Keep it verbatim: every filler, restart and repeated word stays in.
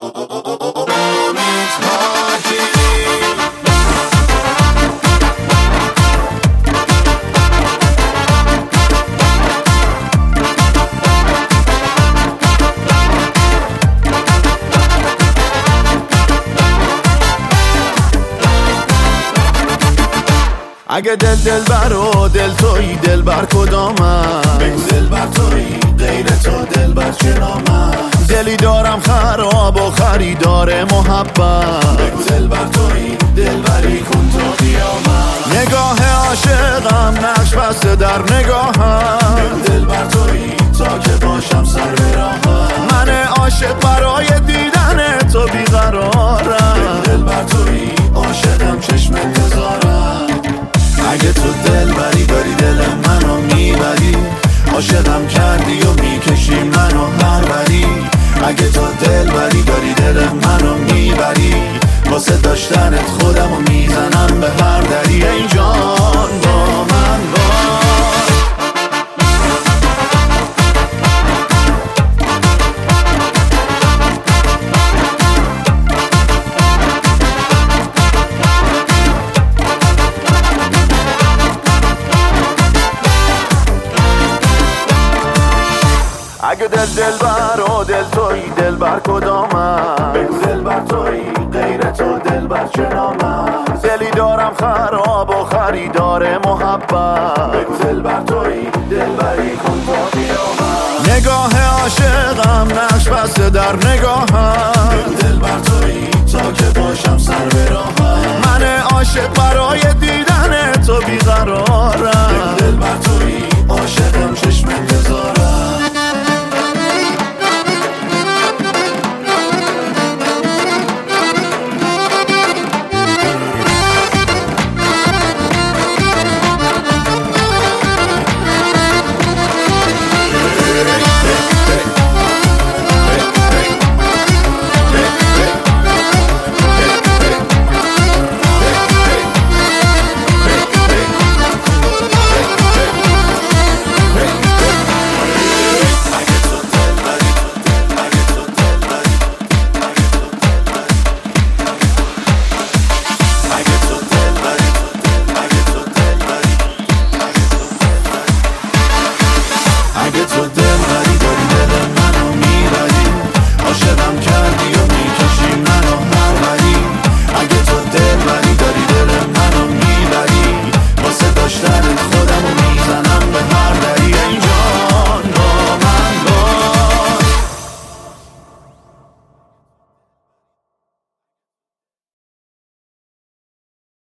اگه دل دل بر و دل تویی دل بر کدامم؟ بگو دل بر تویی غیر تو دل بر چه نامم؟ دلی دارم خراب و خریدار محبت. بگو دل بر تویی دل بری کن تا قیامت. نگاه عاشقم نقش بسته در نگاهم. بگو دل بر تویی تا که باشم سر به راهم. من عاشق برای دیدن تو بیقرارم. بگو دل بر تویی عاشقم چشم انتظارم. اگه تو دل بری داری دل منو میبری، عاشقم کردی و میکشی منو هر بری. اگه تو دل بری داری دل منو میبری، واسه داشتنت خودمو میزنم به هر دری. ای جان با من باش. اگه دل دل بر و دل تویی دل بر کدامم؟ بگو دل بر تویی غیر تو دل بر چه نامم؟ دلی دارم خراب و خریدار محبت. بگو دل بر تویی دل بری کن تا قیامت. نگاه عاشقم نقش بسته در نگاهم. بگو دل بر تویی تا که باشم سر به راهم. من عاشق برای دیدن تو بیقرارم.